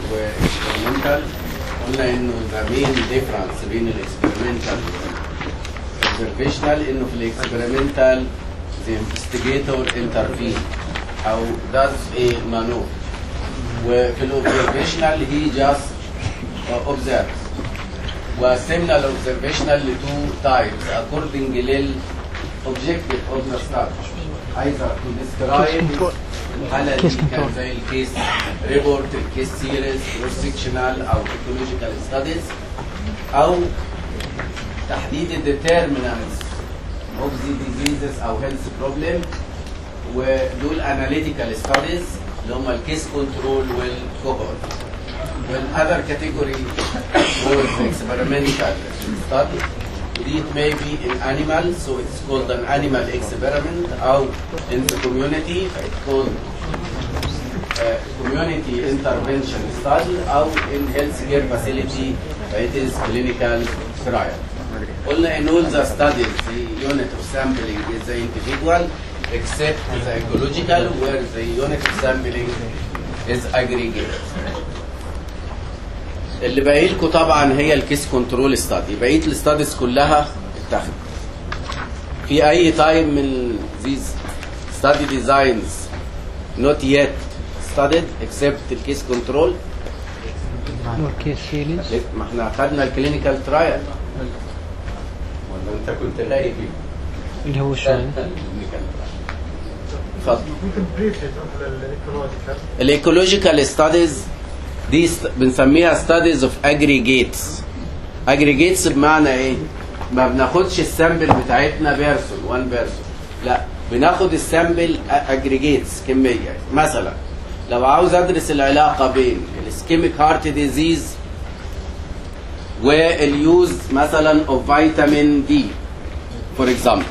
واكسبيرمنتال. قلنا انه ذا مين ديفرنس بين الاكسبيرمنتال والأوبزرفيشنال انه في الاكسبيرمنتال the investigator intervene او does a maneuver، وفي الاوبزرفيشنال he just observes. وقسمنا الاوبزرفيشنال لتو تايبس according للobjective of the study. either to describe الحالة دي كان زي الكيس ريبورت، الكيس سيريز، كروس سيكشنال او ايكولوجيكال ستاديز، او تحديد الديترمينانتس اوف ذا ديزيزز او هيلث بروبلم. ودول اناليتيكال ستاديز اللي هم الكيس كنترول والكوهورت. والاذر كاتيجوري was experimental study. It may be in animals, so it's called an animal experiment, or in the community, it's called community intervention study, or in healthcare facility, it is clinical trial. قلنا in all the studies, the unit of sampling is the individual, except the ecological, where the unit of sampling is aggregate. اللي باقي لكم طبعا هي الكيس كنترول ستادي. بقيه الستاديز كلها اتخذت. في اي تايم من these study designs not yet studied except الكيس كنترول؟ والكيس سيريز. ما احنا اخذنا الكلينيكال ترايل ولا انت كنت غايب؟ اللي هو شو؟ اتفضل. الايكولوجيكال ستاديز دي بنسميها ستاديز اوف اجريجيتس. اجريجيتس بمعنى ايه؟ ما بناخدش السامبل بتاعتنا بيرسون وان بيرسون، لا بناخد السامبل اجريجيتس كميه. مثلا لو عاوز ادرس العلاقه بين الاسكيميك هارت ديزيز واليوز مثلا اوف فيتامين دي فور اكزامبل،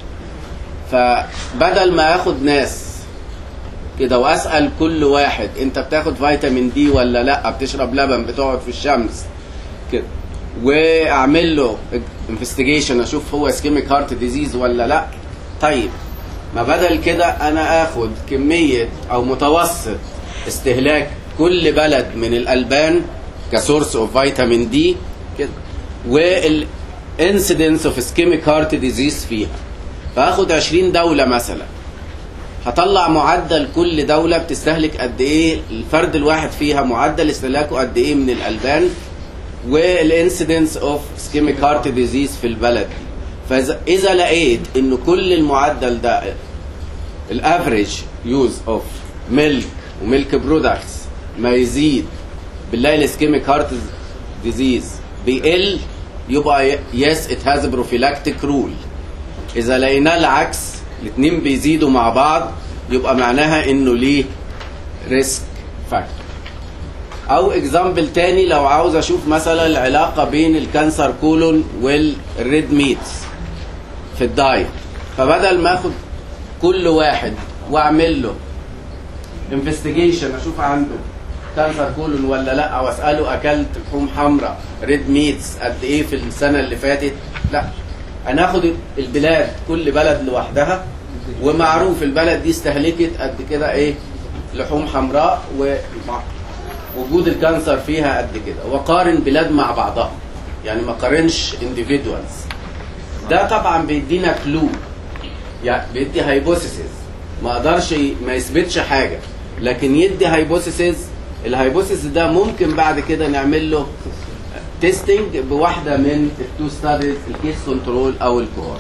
فبدل ما اخد ناس كده واسال كل واحد انت بتاخد فيتامين دي ولا لا، بتشرب لبن، بتقعد في الشمس كده، واعمل له انفستيجيشن اشوف هو اسكيميك هارت ديزيز ولا لا. طيب ما بدل كده انا اخد كميه او متوسط استهلاك كل بلد من الالبان كسورس اوف فيتامين دي كده، والانسيدنس اوف اسكيميك هارت ديزيز فيها، فاخد 20 دوله مثلا، هطلع معدل كل دولة بتستهلك قد ايه، الفرد الواحد فيها معدل استهلاكه قد ايه من الألبان، والانسيدنس اوف اسكيميك هارت ديزيز في البلد دي. فإذا لقيت إنه كل المعدل ده الافريج يوز اوف ميلك وميلك برودكتس ما يزيد بالله الاسكيميك هارت ديزيز بيقل، يبقى يس ات هاز بروفيلاكتيك رول. إذا لقينا العكس الاثنين بيزيدوا مع بعض، يبقى معناها انه ليه ريسك فاكتور. او اكزامبل تاني، لو عاوز اشوف مثلا العلاقه بين الكانسر كولون والريد ميتس في الدايت، فبدل ما اخد كل واحد واعمل له انفستيجيشن اشوف عنده كانسر كولون ولا لا، او اساله اكلت لحوم حمراء ريد ميتس قد ايه في السنه اللي فاتت، لا انا اخد البلاد كل بلد لوحدها، ومعروف البلد دي استهلكت قد كده ايه لحوم حمراء ووجود الكانسر فيها قد كده، وقارن بلاد مع بعضها، يعني ما قارنش individuals. ده طبعا بيدينا كلو، يعني بيدي هايبوثيسز، ما قدرش ما يثبتش حاجه، لكن يدي هايبوثيسز. الهايبوثيسز ده ممكن بعد كده نعمل له تيستنج بواحده من التو ستاديز، الكيس كنترول او الكوهورت.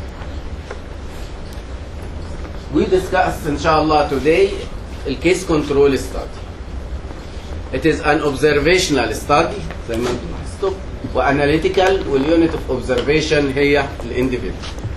We discussed ان شاء الله today الكيس كنترول study. It is an observational study زي ما انتم لاحظتوا، واناليتيكال، واليونت اوف اوبزرفيشن هي الانديفيدوال.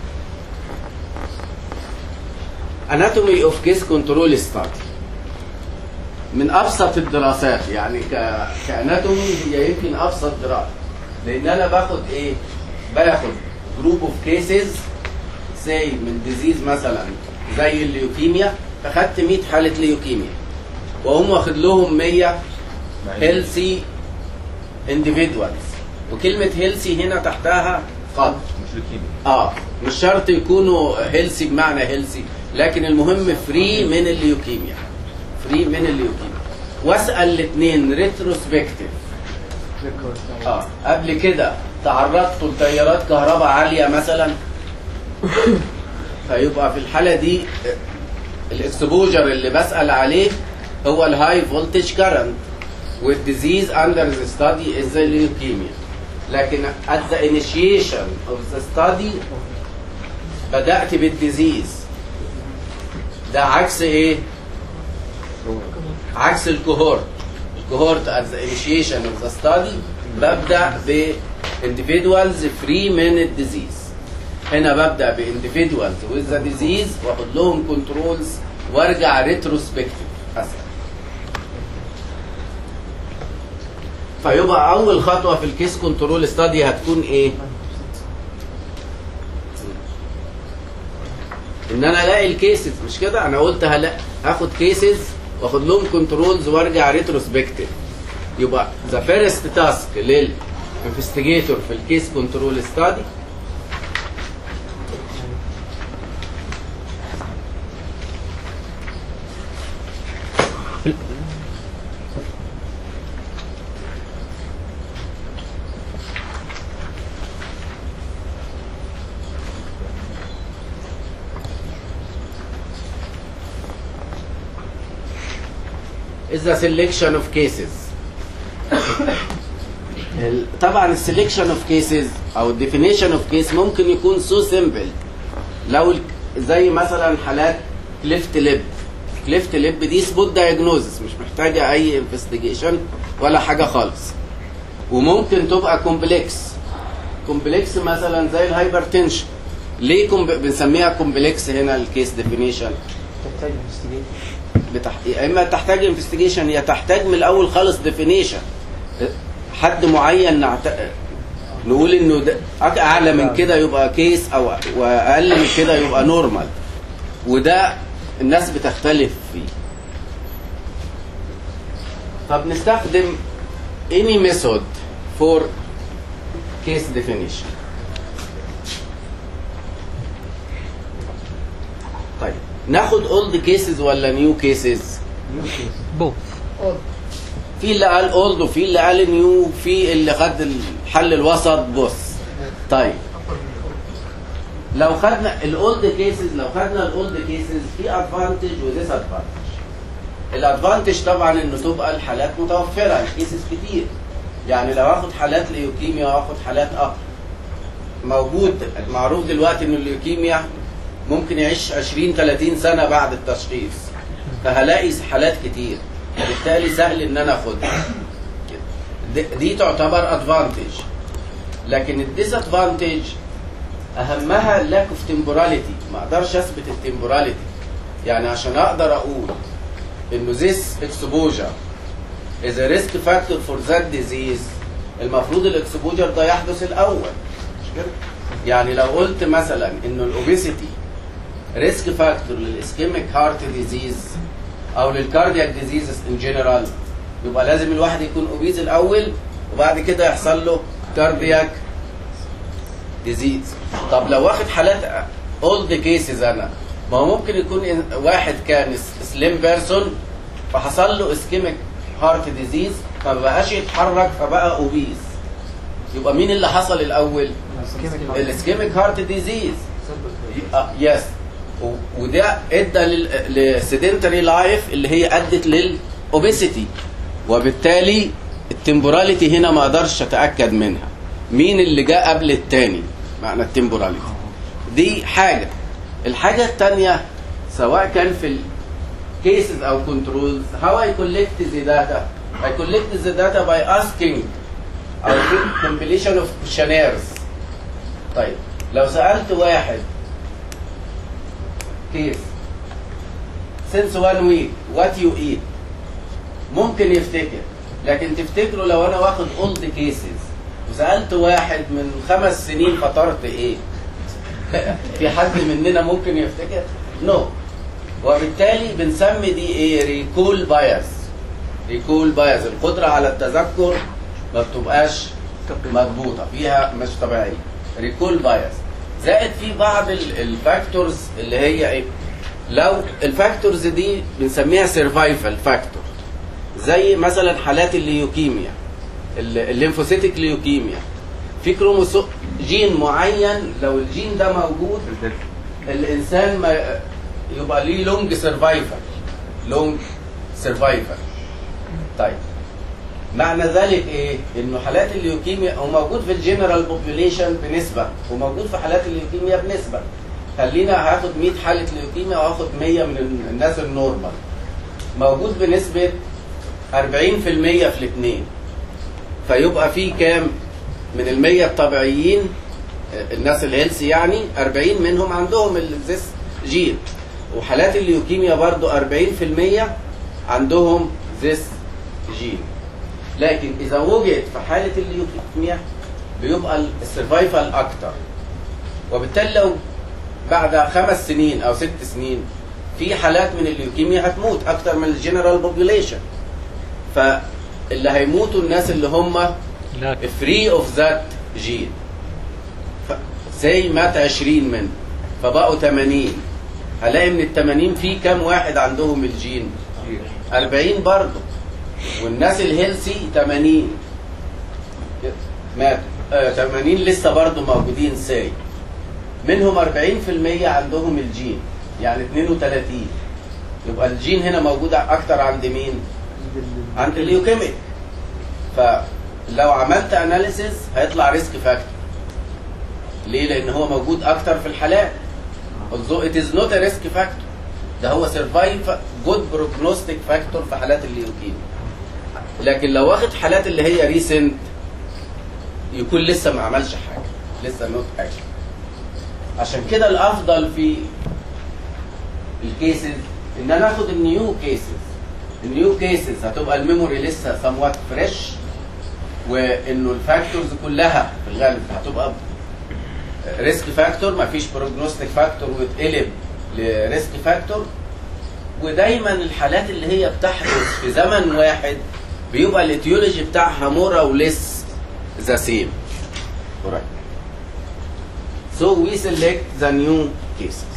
Anatomy of case control study من ابسط الدراسات، يعني كاناتومي هي يمكن ابسط دراسه، لان انا باخد ايه؟ باخد جروب اوف كيسز زي من ديزيز مثلا زي الليوكيميا، فخدت 100 حاله ليوكيميا، وهم واخد لهم 100 هيلثي انديفيدوالز، وكلمه هيلثي هنا تحتها خط، مش ليوكيميا. مش شرط يكونوا هيلثي بمعنى هيلثي، لكن المهم فري من الليوكيميا، فري من الليوكيميا. واسال الاثنين ريتروسبكتيف. قبل كده تعرضت لتيارات كهرباء عاليه مثلا، فيبقى في الحاله دي الاكسبوجر اللي بسال عليه هو الهاي فولتج كارنت، والديزيز اندر ذا ستادي از الليوكيميا. لكن at the initiation of the study بدأت بالديزيز، ده عكس ايه؟ عكس الكوهورت. الكوهورت at the initiation of the study ببدأ ب individuals free من الديزيز. هنا ببدأ ب individuals with the disease واخد لهم كنترولز وارجع ريتروسبكتيف أسهل. فيبقى أول خطوة في الكيس كنترول ستادي هتكون إيه؟ إن أنا ألاقي الكيسز، مش كده؟ أنا قلت هاخد كيسز وآخد لهم كنترولز وأرجع ريتروسبكتيف. يبقى ذا فيرست تاسك للانفستيجيتور في الكيس كنترول ستادي is the selection of cases. طبعا السلكشن اوف كيسز او الديفينيشن اوف كيس ممكن يكون سو سيمبل. لو زي مثلا حالات كليفت ليب. كليفت ليب دي سبوت دايجنوزس، مش محتاجه اي انفستيجيشن ولا حاجه خالص. وممكن تبقى كومبلكس. كومبلكس مثلا زي الهايبرتنشن. ليه بنسميها كومبلكس هنا الكيس ديفينيشن؟ تحتاج انفستيجيشن. يا اما تحتاج انفستيجيشن يا تحتاج من الاول خالص ديفينيشن. حد معين نقول انه ده اعلى من كده يبقى كيس او واقل من كده يبقى نورمال، وده الناس بتختلف فيه. فبنستخدم any method for case definition. طيب ناخد old cases ولا new cases؟ both. في اللي قال اولد وفي اللي قال نيو وفي اللي خد الحل الوسط. بص طيب لو خدنا الاولد كيسز في ادفانتج وديس ادفانتج. الادفانتج طبعا انه تبقى الحالات متوفره، الكيسز كتير. يعني لو اخد حالات ليوكيميا واخد حالات موجود معروف دلوقتي ان الليوكيميا ممكن يعيش 20-30 سنه بعد التشخيص، فهلاقي حالات كتير، بالتالي سهل ان انا اخدها. دي تعتبر ادفانتج. لكن الديس ادفانتج اهمها لاك اوف تمبوراليتي. ما اقدرش اثبت التمبوراليتي. يعني عشان اقدر اقول انه this exposure is a risk factor for that disease المفروض الاكسبوجر ده يحدث الاول، مش كده؟ يعني لو قلت مثلا انه الاوبيسيتي ريسك فاكتور للاسكيميك هارت ديزيز او للكاردياك ديزيز ان جنرال، يبقى لازم الواحد يكون اوبيز الاول وبعد كده يحصل له كاردياك ديزيز. طب لو واخد حالات اولد كيسز، انا ما هو ممكن يكون واحد كان سليم بيرسون فحصل له اسكيميك هارت ديزيز فما بقاش يتحرك فبقى اوبيز. يبقى مين اللي حصل الاول؟ الاسكيميك هارت ديزيز. يس. وده ادى للسيدنتري لايف اللي هي ادت للاوبيسيتي، وبالتالي التمبوراليتي هنا ما اقدرش اتاكد منها مين اللي جاء قبل الثاني. معنى التمبوراليتي دي حاجه. الحاجه الثانيه سواء كان في الكيسز او كنترولز، how I collect the data. I collect the data by asking or compilation of questionnaires. طيب لو سالت واحد كيس since 1 week what you eat ممكن يفتكر. لكن تفتكروا لو انا واخد old cases وسألت واحد من 5 سنين فطرت ايه؟ في حد مننا ممكن يفتكر؟ نو. وبالتالي بنسمي دي ايه؟ ريكول بايس. ريكول بايس، القدرة على التذكر ما بتبقاش مضبوطة، فيها مش طبيعية. ريكول بايس. زائد في بعض الفاكتورز اللي هي ايه؟ لو الفاكتورز دي بنسميها سيرفايفل فاكتور، زي مثلا حالات الليوكيميا، الليمفوسيتك ليوكيميا، في كروموسوم جين معين لو الجين ده موجود الانسان ما يبقى ليه لونج سرفايفل. طيب معنى ذلك ايه؟ انه حالات الليوكيميا هو موجود في الجنرال بوبوليشن بنسبه، وموجود في حالات الليوكيميا بنسبه. خلينا هاخد 100 حاله ليوكيميا وهاخد 100 من الناس النورمال، موجود بنسبه 40% في الاثنين. فيبقى في كام من ال100 الطبيعيين الناس الهيلثي يعني 40 منهم عندهم الزيس جين، وحالات الليوكيميا برضو 40% عندهم زيس جين. لكن إذا وجد في حالة الليوكيميا بيبقى السرفايفل أكتر، وبالتالي لو بعد 5 سنين أو 6 سنين في حالات من الليوكيميا هتموت أكتر من الجنرال بوبوليشن. فاللي هيموتوا الناس اللي هم فري اوف ذات جين، زي مات 20 منه فبقوا 80، هلاقي من ال80 في كام واحد عندهم الجين؟ 40 برضه. والناس الهيلثي 80 ماتوا، 80 لسه برضه موجودين، ساي منهم 40% عندهم الجين، يعني 32. يبقى الجين هنا موجود اكتر عند مين؟ عند الليوكيميك. فلو عملت اناليسيز هيطلع ريسك فاكتور. ليه؟ لان هو موجود اكتر في الحالات. although it is not a risk factor، ده هو survive good prognostic factor في حالات الليوكيميا. لكن لو واخد حالات اللي هي ريسنت يكون لسه ما عملش حاجه، لسه نوت اكشن. عشان كده الافضل في الكيسز ان انا اخد النيو كيسز هتبقى الميموري لسه somewhat فريش، وانه الفاكتورز كلها في الغالب هتبقى ريسك فاكتور، ما فيش بروجنوستيك فاكتور واتقلب لريسك فاكتور. ودايما الحالات اللي هي بتحدث في زمن واحد بيبقى الاتيولوجي بتاعها مور او ليس ذا سيم. So we select the new cases.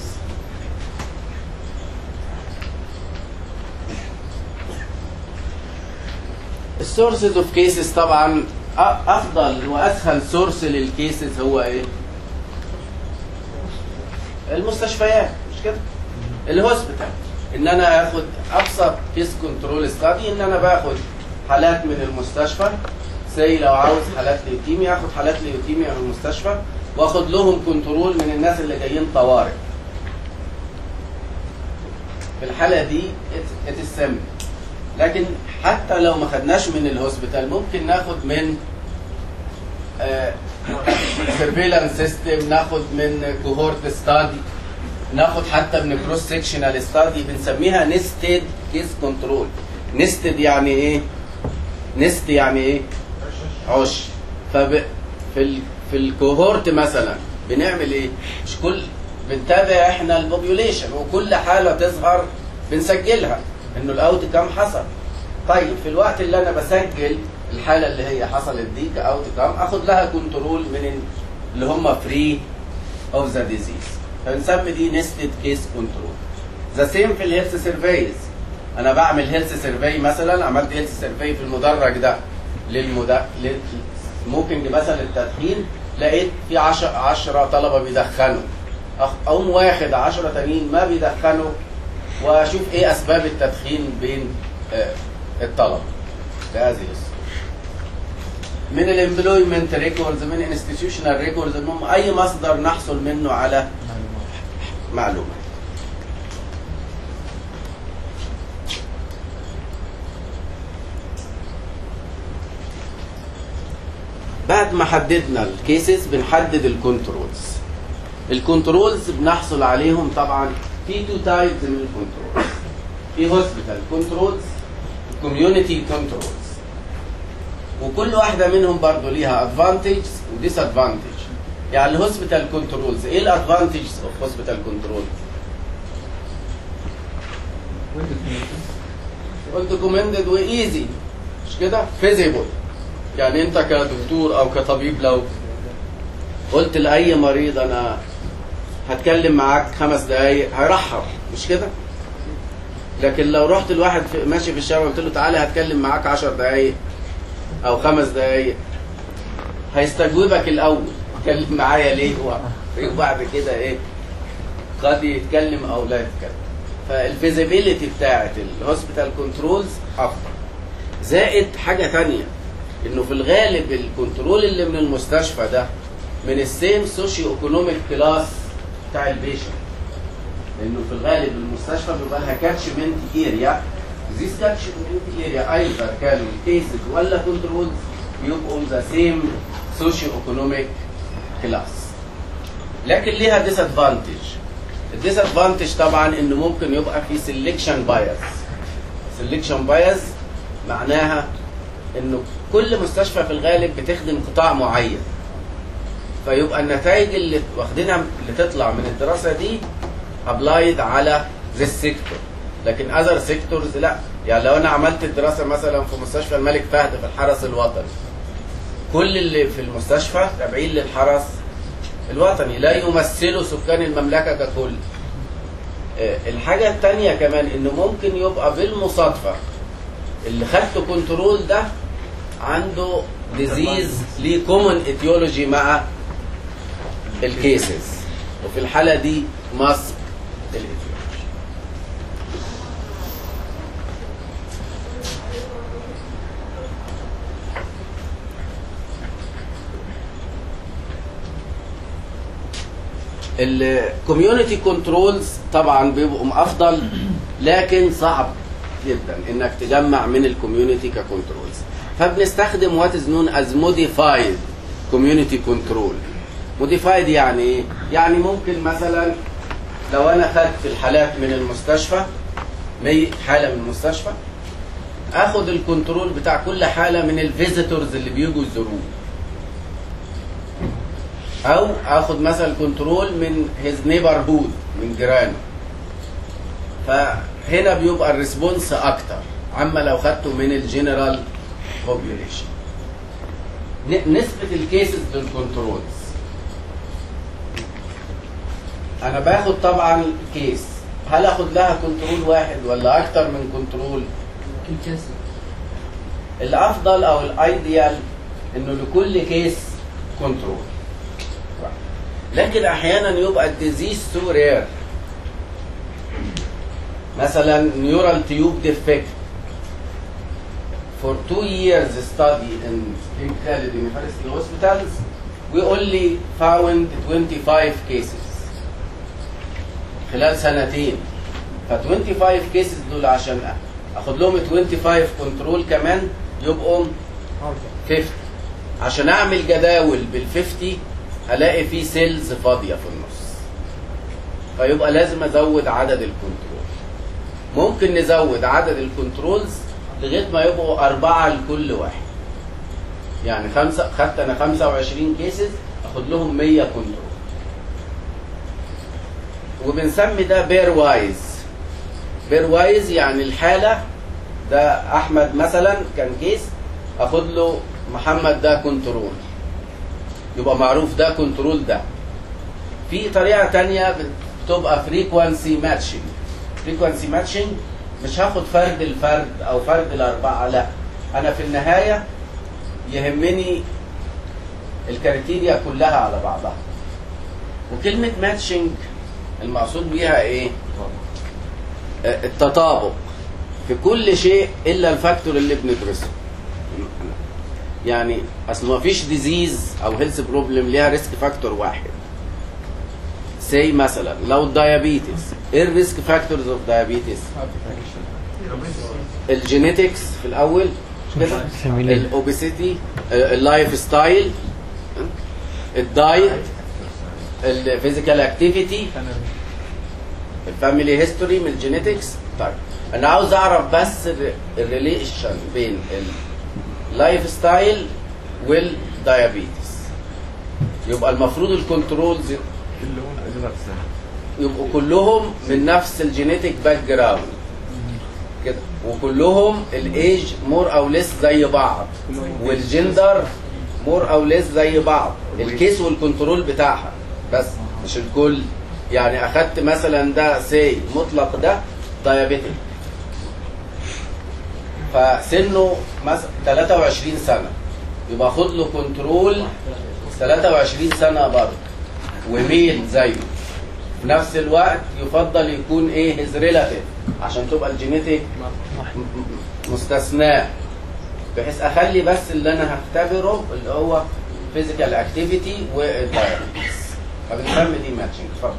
السورسز اوف كيسز طبعا افضل واسهل سورس للكيسز هو ايه؟ المستشفيات، مش كده؟ الهوسبيتال. ان انا اخد ابسط كيس كنترول ستادي، ان انا باخد حالات من المستشفى، زي لو عاوز حالات ليوكيميا اخد حالات ليوكيميا من المستشفى واخد لهم كنترول من الناس اللي جايين طوارئ. في الحاله دي اتسمى. لكن حتى لو ما خدناش من الهوسبيتال ممكن ناخد من سيرفيلانس سيستم، ناخد من كوهورت ستادي، ناخد حتى من كروس سيكشنال ستادي بنسميها نستد كيس كنترول. نستد يعني ايه؟ نست يعني ايه؟ عش. في الكوهورت مثلا بنعمل ايه؟ مش كل بنتابع احنا البوبيوليشن، وكل حاله تظهر بنسجلها انه الاوت كام حصل. طيب في الوقت اللي انا بسجل الحاله اللي هي حصلت دي كاوت كام، اخد لها كنترول من اللي هم فري اوف ذا ديزيز، فبنسمي دي نستد كيس كنترول. ذا سيم في الهيلث سيرفيز. انا بعمل هيلث سيرفي مثلا، عملت هيلث سيرفي في المدرج ده للسموكينج مثلا التدخين، لقيت في 10 طلبه بيدخنوا، اقوم واخد 10 تانيين ما بيدخنوا واشوف ايه اسباب التدخين بين الطلبه بهذه الصوره. من الامبلويمنت ريكوردز، من انستتيوشنال ريكوردز، المهم اي مصدر نحصل منه على معلومات. بعد ما حددنا الكيسز بنحدد الكنترولز. الكنترولز بنحصل عليهم طبعا في 2 تايبز من الكنترولز. في هوسبيتال كنترولز وكوميونتي كنترولز، وكل واحده منهم برضه ليها ادفانتجز وديس ادفانتج. يعني الهوسبيتال كنترولز ايه الادفانتجز اوف هوسبيتال كنترول؟ دوكيومنتد وايزي، مش كده؟ فيزيبل. يعني انت كدكتور او كطبيب لو قلت لاي مريض انا هتكلم معاك 5 دقايق هيرحب، مش كده؟ لكن لو رحت الواحد ماشي في الشارع وقلت له تعالى هتكلم معاك 10 دقايق او 5 دقايق هيستجوبك الاول، اتكلم معايا ليه؟ وبعد كده ايه قد يتكلم او لا يتكلم. فالفيزيبيليتي بتاعت الهوسبيتال كنترولز افضل. زائد حاجه ثانيه، انه في الغالب الكنترول اللي من المستشفى ده من السيم سوشيو ايكونوميك كلاس بتاع البيشنت، لانه في الغالب المستشفى بيبقى لها كاتشمنت اريا. This catchment area either كانوا كيسز ولا كنترولز بيبقوا ذا سيم سوشيو ايكونوميك كلاس. لكن ليها ديس ادفانتج. الديس ادفانتج طبعا انه ممكن يبقى في سيلكشن بايز. سيلكشن بايز معناها انه كل مستشفى في الغالب بتخدم قطاع معين، فيبقى النتائج اللي واخدينها اللي تطلع من الدراسه دي ابلايد على ذا سيكتور، لكن اذر سيكتورز لا. يعني لو انا عملت الدراسه مثلا في مستشفى الملك فهد في الحرس الوطني، كل اللي في المستشفى تابعين للحرس الوطني لا يمثلوا سكان المملكه ككل. الحاجه الثانيه كمان انه ممكن يبقى بالمصادفه اللي خدته كنترول ده عنده ديزيز ليه كومن ايتيولوجي مع الكيسز، وفي الحاله دي ماسك الايتيولوجي. الكوميونتي كنترولز طبعا بيبقوا افضل، لكن صعب جدا انك تجمع من الكوميونتي ككنترولز، فبنستخدم وات از نون از موديفايد كوميونتي كنترول. موديفايد يعني ايه؟ يعني ممكن مثلا لو انا خدت الحالات من المستشفى 100 حاله من المستشفى، اخد الكنترول بتاع كل حاله من الفيزيتورز اللي بيجوا يزوروه، او اخد مثلا كنترول من هيز نيبرهود من جيرانه. فهنا بيبقى الريسبونس اكتر عما لو خدته من الجنرال بوبيوليشن. نسبه الكيسز للكنترولز، انا باخد طبعا كيس، هل اخد لها كنترول واحد ولا اكتر من كنترول؟ الافضل او الايديال انه لكل كيس كنترول، لكن احيانا يبقى الديزيز سو رير، مثلا نيورال تيوب ديفكت for 2 years study in King Khalid University hospitals we only found 25 cases خلال سنتين. ف 25 cases دول عشان اخد لهم 25 كنترول كمان يبقوا 50. عشان اعمل جداول بال 50 الاقي فيه سيلز فاضيه في النص، فيبقى لازم ازود عدد الكنترول. ممكن نزود عدد الكنترولز لغايه ما يبقوا 4 لكل واحد. يعني خدت انا 25 كيسز اخد لهم 100 كنترول، وبنسمي ده بير وايز. بير وايز يعني الحاله ده احمد مثلا كان كيس، اخد له محمد ده كنترول، يبقى معروف ده كنترول ده. في طريقه تانية بتبقى فريكوانسي ماتشنج. فريكوانسي ماتشنج مش هاخد فرد الفرد او فرد الاربعه، لا، انا في النهايه يهمني الكريتيريا كلها على بعضها. وكلمه ماتشنج المقصود بيها ايه؟ التطابق في كل شيء الا الفاكتور اللي بندرسه. يعني اصل ما فيش ديزيز او هيلث بروبلم ليها ريسك فاكتور واحد. زي مثلا لو الدايابيتس، ايه الريسك فاكتورز اوف دايابيتس؟ الجينيتكس في الاول كده، الاوبيسيتي، اللايف ستايل، الدايت، الفيزيكال اكتيفيتي، الفاميلي هيستوري من الجينيتكس. طيب انا عاوز اعرف بس الريليشن بين اللايف ستايل والدايابيتس، يبقى المفروض الكنترولز يبقوا كلهم من نفس الجينيتك باك جراوند كده، وكلهم الايج مور او ليس زي بعض، والجندر مور او ليس زي بعض، الكيس والكنترول بتاعها بس مش الكل. يعني اخدت مثلا ده سي مطلق ده دايابيتك، فسنه مثلا 23 سنه، يبقى خد له كنترول 23 سنه برضه وميل زيه. في نفس الوقت يفضل يكون ايه هيز ريلاتيف عشان تبقى الجينيتيك مستثناه، بحيث اخلي بس اللي انا هختبره اللي هو فيزيكال اكتيفيتي والدايابيتس، فبنسمي دي ماتشنج. اتفضل.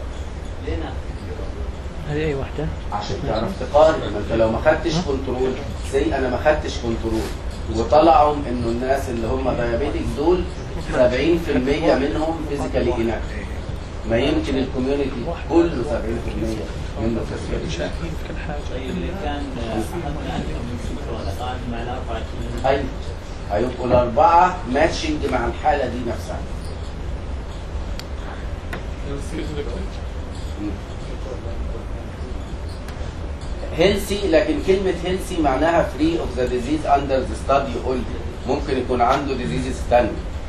هذه اي واحده؟ عشان تعرف تقارن. ما انت لو ما خدتش كنترول، زي انا ما خدتش كنترول وطلعوا انه الناس اللي هم دايابيتك دول 70% منهم فيزيكالي اناكتيف، ما يمكن الكوميونتي كله 70% منه فيزيكالي اناكتيف. اللي كان اخذنا عنهم من سكر قاعد مع الاربعه. ايوه هيبقوا الاربعه ماتشنج مع الحاله دي نفسها. هيلسي، لكن كلمة هيلسي معناها فري اوف ذا ديزيز اندر ذا ستادي اونلي، ممكن يكون عنده ديزيزز تانية.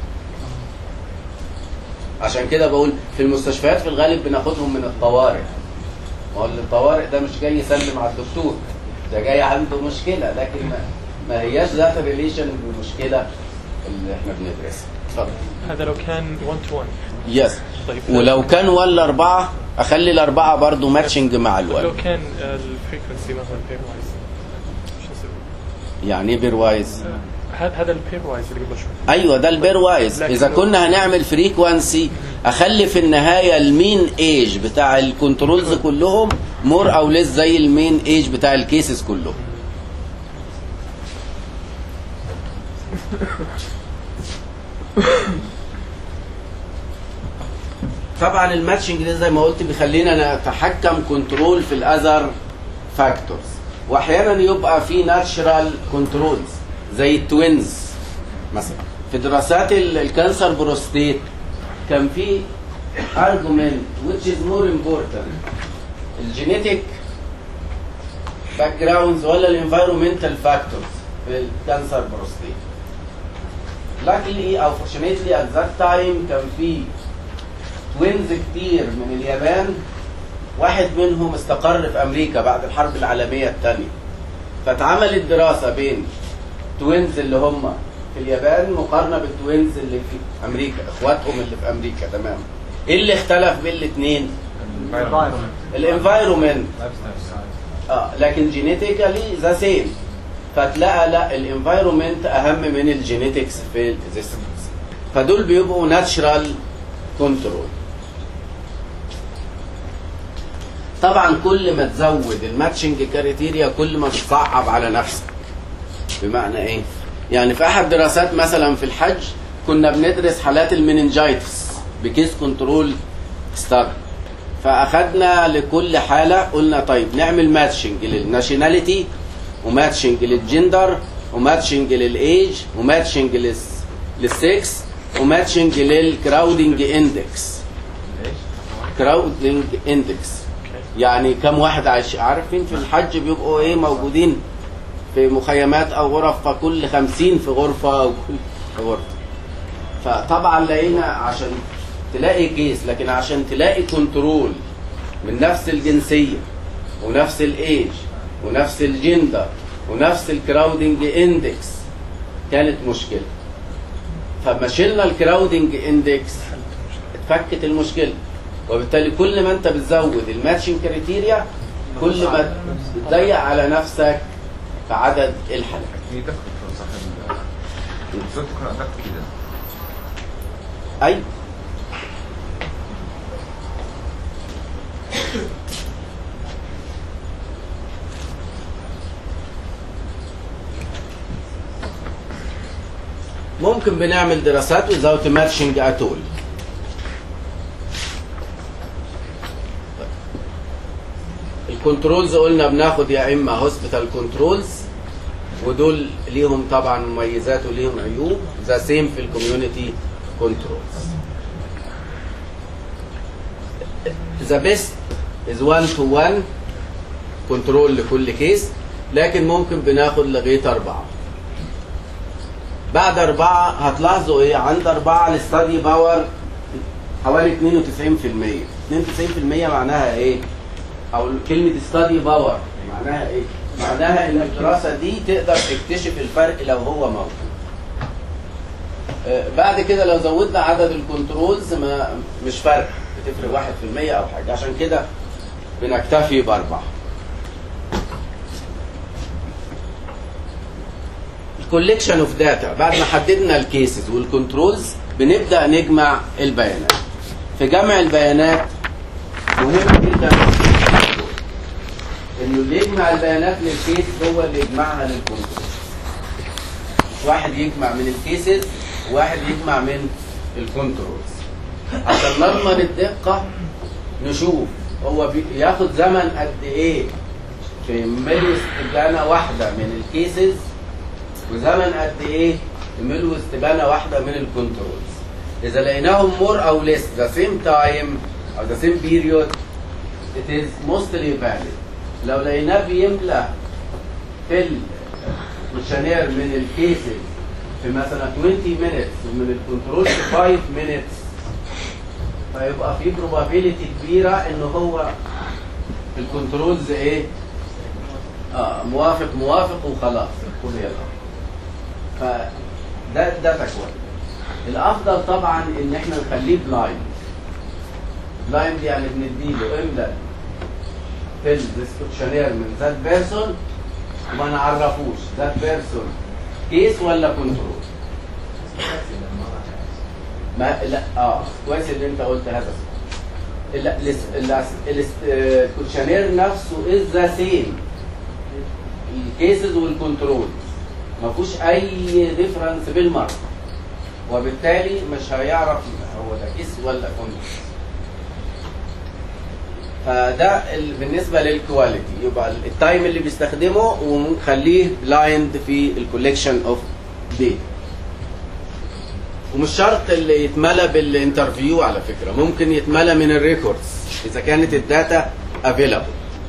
عشان كده بقول في المستشفيات في الغالب بناخدهم من الطوارئ. ما هو الطوارئ ده مش جاي يسلم على الدكتور، ده جاي عنده مشكلة، لكن ما هياش ذات ريليشن بالمشكلة اللي احنا بندرسها. اتفضل. هذا لو كان 1 to 1. يس. طيب ولو كان ولا 4 اخلي الاربعه برضو ماتشنج مع الولد. لو كان الفريكونسي مثلا بير وايز شو نسوي؟ يعني ايه بير وايز؟ هذا البير وايز اللي قبل شوي. ايوه ده البير وايز. اذا كنا هنعمل فريكوانسي اخلي في النهايه المين ايج بتاع الكنترولز كلهم مور او ليس زي المين ايج بتاع الكيسز كلهم. طبعا الماتشنج ده زي ما قلت بيخلينا نتحكم كنترول في الاذر فاكتورز، واحيانا يبقى في ناتشرال كنترولز زي التوينز مثلا. في دراسات الكانسر بروستيت كان في argument which is more important الجينيتيك باك جراوندز ولا الانفايرومنتال فاكتورز في الكانسر بروستيت. luckily او fortunately at that time كان في توينز كتير من اليابان، واحد منهم استقر في امريكا بعد الحرب العالميه الثانيه، فاتعملت دراسه بين توينز اللي هم في اليابان مقارنه بالتوينز اللي في امريكا، اخواتهم اللي في امريكا. تمام. ايه اللي اختلف بين الاثنين؟ الانفايرومنت. لكن جينيتيكالي ذا سيم، فتلاقى لا الانفايرومنت اهم من الجينيتكس في الريزيستنس، فدول بيبقوا ناتشرال كنترول. طبعا كل ما تزود الماتشنج كريتيريا كل ما تصعب على نفسك. بمعنى ايه؟ يعني في احد دراسات مثلا في الحج كنا بندرس حالات المننجايتس بكيس كنترول ستادي، فاخدنا لكل حاله قلنا طيب نعمل ماتشنج للناشوناليتي وماتشنج للجندر وماتشنج للايج وماتشنج للسكس وماتشنج للكراودنج اندكس. كراودنج اندكس يعني كم واحد عارفين في الحج بيبقوا ايه موجودين في مخيمات او غرف، فكل 50 في غرفه او كل في غرفه. فطبعا لقينا عشان تلاقي كيس، لكن عشان تلاقي كنترول من نفس الجنسيه ونفس الايج ونفس الجندر ونفس الكراودنج اندكس كانت مشكله. فما شلنا الكراودنج اندكس اتفكت المشكله، وبالتالي كل ما انت بتزود الماتشنج كريتيريا كل ما بتضيق على نفسك في عدد الحالات. ايوه ممكن بنعمل دراسات without matching at all. الكنترولز قلنا بناخد يا اما هوسبيتال كنترولز، ودول ليهم طبعا مميزات وليهم عيوب، ذا سيم في الكوميونتي كنترولز. ذا بيست از 1 to 1 كنترول لكل كيس، لكن ممكن بناخد لغايه 4. بعد 4 هتلاحظوا ايه؟ عند 4 الستادي باور حوالي 92%. 92% معناها ايه؟ او كلمه ستادي باور معناها ايه؟ معناها ان الدراسة دي تقدر تكتشف الفرق لو هو موجود. بعد كده لو زودنا عدد الكنترولز مش فرق، بتفرق 1% او حاجة، عشان كده بنكتفي ب4. الكوليكشن اوف داتا، بعد ما حددنا الكيسز والكنترولز بنبدأ نجمع البيانات. في جمع البيانات مهم جدا انه اللي يجمع البيانات للكيس هو اللي يجمعها للكنترول. واحد يجمع من الكيسز وواحد يجمع من الكنترولز، عشان نضمن الدقة. نشوف هو بياخد زمن قد ايه في ملو استبانة واحدة من الكيسز، وزمن قد ايه في ملو استبانة واحدة من الكنترولز. إذا لقيناهم more أو less the same time أو the same period it is mostly valid. لو لقيناه بيملى في الكوشنير من الكيسز في مثلا 20 minutes ومن الكنترول في 5 minutes، فيبقى في probability كبيرة إنه هو الكنترولز إيه؟ موافق وخلاص كل يلا. فده تكوين. الافضل طبعا ان احنا نخليه بلايند. بلايند يعني بنديله املا في الديسكشنير من ذات بيرسون وما نعرفوش ذات بيرسون كيس ولا كنترول. ما لا كويس اللي انت قلت هذا. الكوشنير نفسه از ذا سيم الكيسز والكنترول، ما فيهوش اي ديفرنس بالمره، وبالتالي مش هيعرف هو ده كيس ولا كنترول. فده بالنسبه للكواليتي. يبقى التايم اللي بيستخدمه ونخليه بلايند في الكوليكشن اوف داتا. ومش شرط اللي يتملى بالانترفيو، على فكره ممكن يتملى من الريكوردز اذا كانت الداتا افيلابل.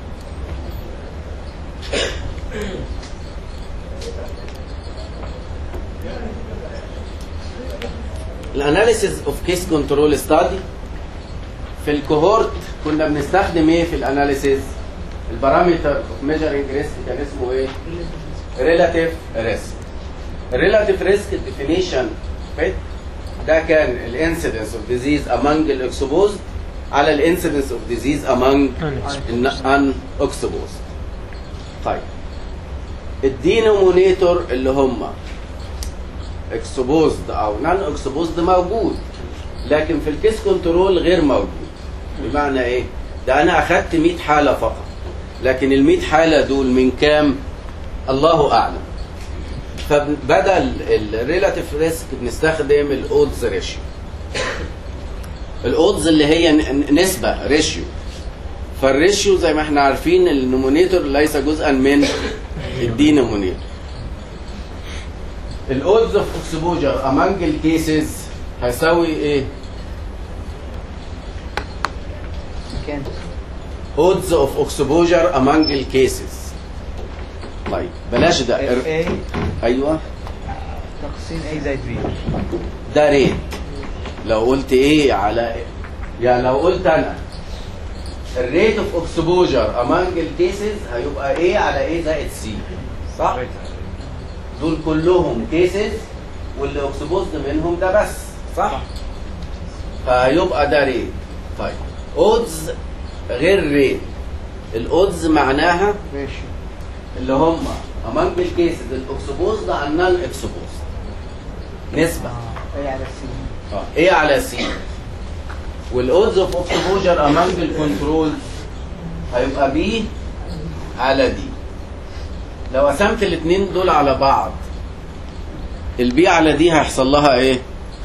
الاناليسيز اوف كيس كنترول ستادي. في الكوهورت كنا بنستخدم ايه في الاناليسيز؟ البارامتر اوف ميجرنج ريسك كان اسمه ايه؟ ريلاتيف ريسك. الريلاتيف ريسك الديفينيشن ده كان الانسيدنس اوف ديزيز امونج الاكسبوزد على الانسيدنس اوف ديزيز امونج الان اكسبوزد. طيب الدينومينيتور اللي هم اكسبوزد او نان اكسبوزد موجود، لكن في الكيس كنترول غير موجود. بمعنى ايه؟ ده انا اخدت 100 حاله فقط، لكن ال 100 حاله دول من كام؟ الله اعلم. فبدل الريلاتيف ريسك بنستخدم الاودز ريشيو. الاودز اللي هي نسبه ريشيو. فالريشيو زي ما احنا عارفين النومينيتور ليس جزءا من الدينومينيتور. الاودز اوف اكسبوجر امونج الكيسز هيساوي ايه؟ odds of exposure among الكيسز. طيب بلاش ده. ايوه تقسيم A زائد B. ده ريت. لو قلت ايه على يعني لو قلت انا الريت اوف اكسبوجر امونج الكيسز هيبقى ايه على ايه زائد سي، صح؟ دول كلهم كيسز واللي اكسبوزد منهم ده بس، صح؟ فيبقى ده ريت. طيب اودز غير ريت. الاودز معناها اللي هم امونج الكيسز الاكسبوزد عن النون اكسبوزد، نسبه A على C. ايه على سي. والاودز اوف اكسبوجر امونج الكنترول هيبقى بي على دي. لو قسمت الاثنين دول على بعض البي على دي هيحصل لها ايه؟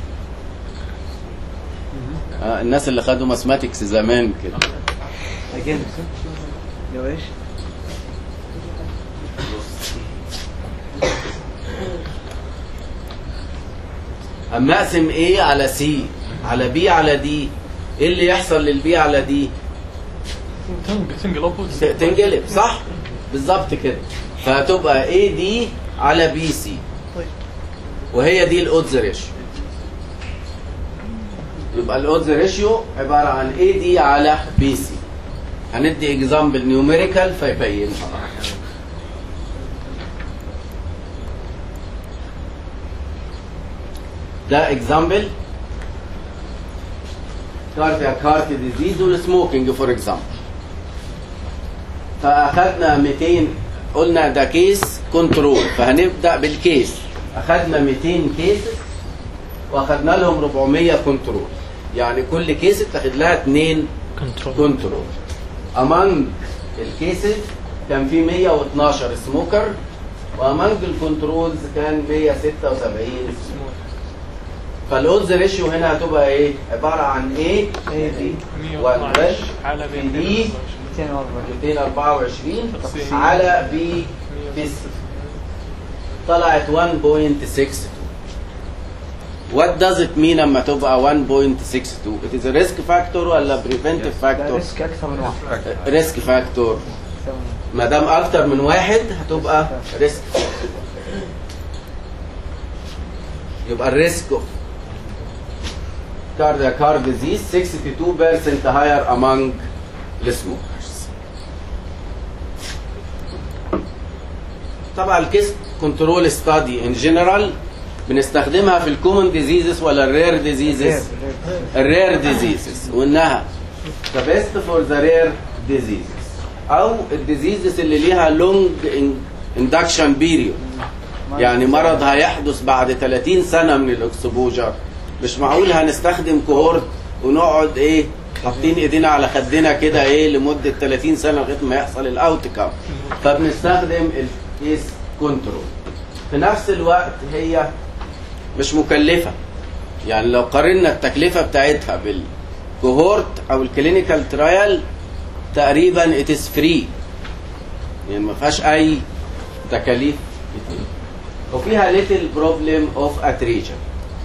الناس اللي خدوا ماثماتكس زمان كده أجل لو ايش؟ اما اقسم ايه على سي على بي على دي، ايه اللي يحصل للبي على دي؟ تنقلب، صح؟ بالظبط كده. فهتبقى ايه دي على بي سي، وهي دي الاودز ريشيو. يبقى الاودز ريشيو عباره عن ايه دي على بي سي. هندي اكزامبل نيوميريكال فيبينها. ده اكزامبل كاردياك هارت ديزيز والسموكينج فور اكزامبل. فاخدنا 200 قلنا ده كيس كنترول، فهنبدا بالكيس. اخدنا 200 كيس واخدنا لهم 400 كنترول، يعني كل كيس تاخد لها 2 كنترول. امانج الكيسز كان في 112 سموكر، وامانج الكنترولز كان 176 سموكر. فالاودز ريشيو هنا هتبقى ايه؟ عباره عن ايه؟ دي 1 في دي 224 على بي في طلعت 1.62. What does it mean لما تبقى 1.62؟ It is a risk factor ولا preventive factor؟ ريسك اكثر من واحد. risk factor. ما دام اكتر من واحد هتبقى risk. يبقى الريسك of cardiac heart disease 62% higher among the smokers. طبعا الكيس كنترول ستادي ان جنرال بنستخدمها في الكومن ديزيزز ولا الرير ديزيزز؟ الرير ديزيزز، وانها the best for the rare diseases او الديزيزز اللي ليها لونج اندكشن بيريود، يعني مرض هيحدث بعد 30 سنه من الاكسبوجر. مش معقول هنستخدم كوهورت ونقعد ايه حاطين ايدينا على خدنا كده ايه لمده 30 سنه لغايه ما يحصل الاوت كام. فبنستخدم الكيس كنترول. في نفس الوقت هي مش مكلفه، يعني لو قارنا التكلفه بتاعتها بالكوهورت او الكلينيكال ترايل تقريبا it is free، يعني ما فيهاش اي تكاليف كتير. وفيها little problem of attrition.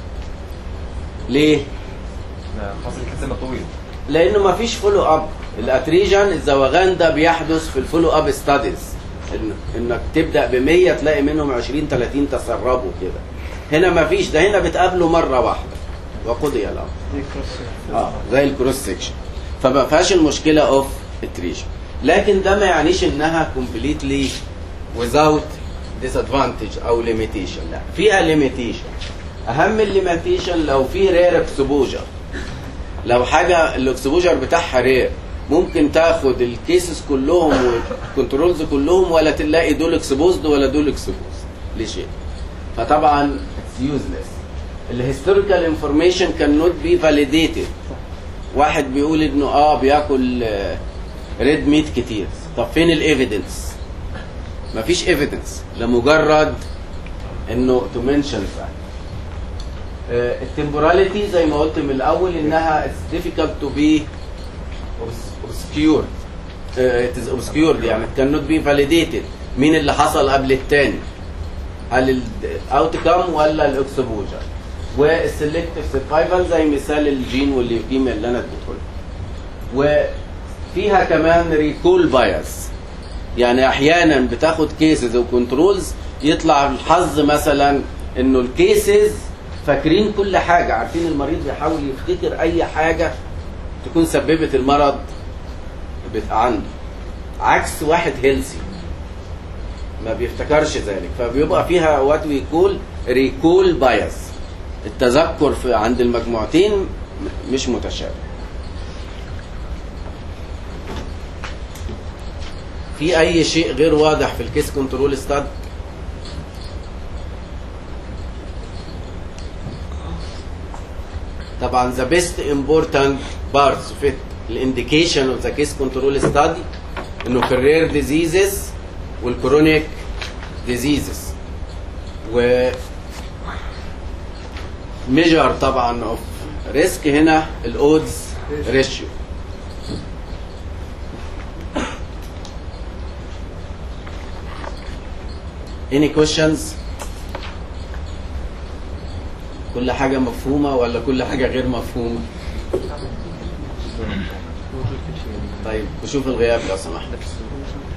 ليه؟ حصل الكسل طويل. لانه ما فيش فولو اب. الاتريجن الزوغان ده بيحدث في الفولو اب ستاديز، انك تبدا ب100 تلاقي منهم 20 30 تسربوا كده. هنا ما فيش، ده هنا بتقابله مره واحده وقضي الامر. زي الكروس سكشن. فما فيهاش المشكله اوف اتريجن، لكن ده ما يعنيش انها كومبليتلي without disadvantage او limitation. لا، فيها limitation. اهم الليميتيشن لو في رير اكسبوجر، لو حاجه الاكسبوجر بتاعها رير ممكن تاخد الكيسز كلهم والكنترولز كلهم ولا تلاقي دول اكسبوزد ولا دول اكسبوزد لشيء. فطبعا اتس يوزلس. الهيستوريكال انفورميشن كان نوت بي فاليديتد. واحد بيقول انه بياكل ريد ميت كتير، طب فين الايفيدنس؟ مفيش ايفيدنس، لمجرد انه تو منشن فاكت. التمبوراليتي زي ما قلت من الاول انها it's difficult to be obscured. It is obscured، يعني it cannot be validated. مين اللي حصل قبل الثاني؟ هل الاوتكم ولا الاكسبوجر؟ والسلكتيف سرفايفل زي مثال الجين والليوكيميا اللي انا اديته لك. وفيها كمان ريكول بايس، يعني احيانا بتاخد كيسز وكنترولز يطلع الحظ مثلا انه الكيسز فاكرين كل حاجة، عارفين المريض بيحاول يفتكر أي حاجة تكون سببت المرض عنده، عكس واحد هيلسي ما بيفتكرش ذلك. فبيبقى فيها وات وي كول ريكول بايس، التذكر عند المجموعتين مش متشابه. في أي شيء غير واضح في الكيس كنترول ستاد؟ طبعا the best important parts of it indication of the case control study انه في الرير diseases والكرونيك diseases و measure طبعا of risk هنا الاودز ريشيو. any questions؟ كل حاجة مفهومة ولا كل حاجة غير مفهومة؟ طيب وشوف الغياب لو سمحت.